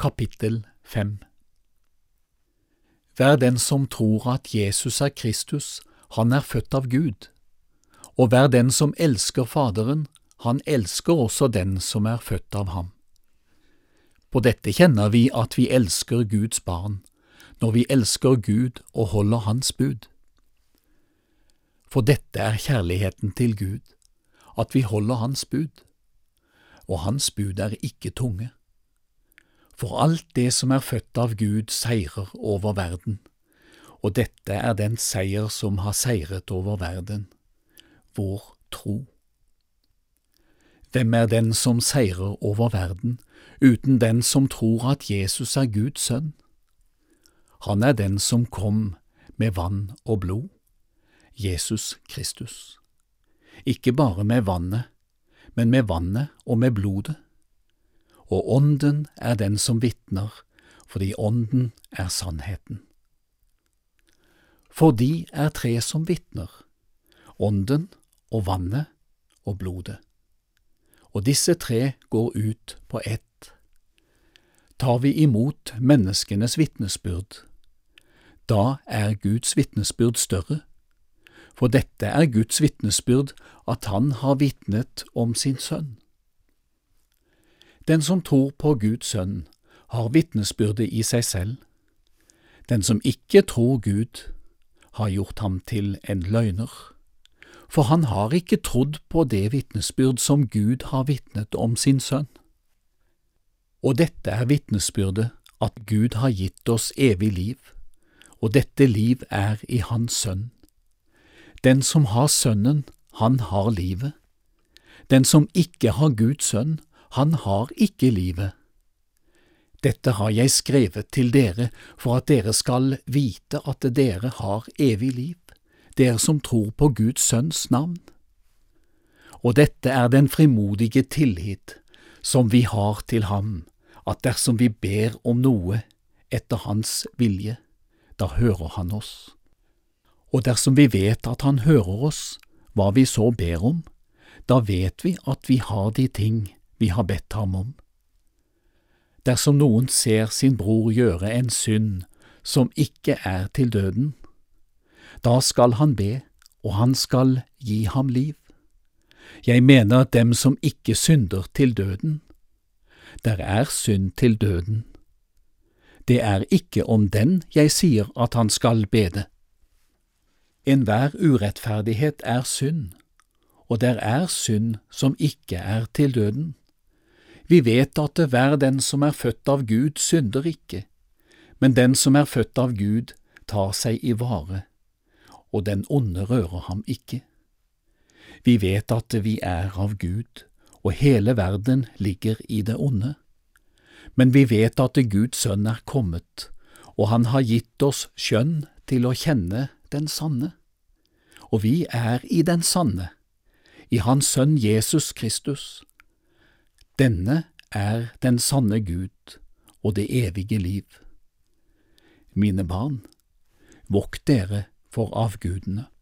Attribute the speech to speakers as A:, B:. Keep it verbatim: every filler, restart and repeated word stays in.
A: Kapittel fem. Hver den som tror at Jesus er Kristus, han er født av Gud, og hver den som elsker Faderen, han elsker også den som er født av ham. På dette kjenner vi at vi elsker Guds barn, når vi elsker Gud og holder hans bud. For dette er kjærligheten til Gud, at vi holder hans bud, og hans bud er ikke tunge. For alt det som er født av Gud seirer over verden, og dette er den seier som har seiret over verden, vår tro. Hvem er den som seirer over verden, uten den som tror at Jesus er Guds sønn? Han er den som kom med vann og blod, Jesus Kristus. Ikke bare med vannet, men med vannet og med blodet. Og ånden er den som vitner, fordi ånden er sannheten. For de er tre som vitner, ånden og vannet og blodet. Og disse tre går ut på ett. Tar vi imot menneskenes vitnesbyrd, da er Guds vitnesbyrd større, for dette er Guds vitnesbyrd at han har vitnet om sin sønn. Den som tror på Guds sønn, har vitnesbyrdet i seg selv. Den som ikke tror Gud, har gjort ham til en løgner, for han har ikke trodd på det vitnesbyrd som Gud har vitnet om sin sønn. Og dette er vitnesbyrdet, at Gud har gitt oss evig liv, og dette liv er i hans sønn. Den som har sønnen, han har livet. Den som ikke har Guds sønn, han har ikke livet. Dette har jeg skrevet til dere for at dere skal vite at dere har evig liv, dere som tror på Guds sønns navn. Og dette er den frimodige tillit som vi har til ham, at dersom vi ber om noe etter hans vilje, da hører han oss. Og dersom vi vet at han hører oss, hva vi så ber om, da vet vi at vi har de ting vi har bedt ham om. Dersom noen ser sin bror gjøre en synd som ikke er til døden, da skal han be, og han skal gi ham liv. Jeg mener at dem som ikke synder til døden, der er synd til døden. Det er ikke om den jeg sier at han skal bede. Enhver urettferdighet er synd, og der er synd som ikke er til døden. Vi vet at hver den som er født av Gud synder ikke, men den som er født av Gud tar seg i vare, og den onde rører ham ikke. Vi vet at vi er av Gud, og hele verden ligger i det onde. Men vi vet at Guds sønn er kommet, og han har gitt oss skjønn til å kjenne den sanne. Og vi er i den sanne, i hans sønn Jesus Kristus. Denne er den sanne Gud og det evige liv. Mine barn, vokt dere for avgudene.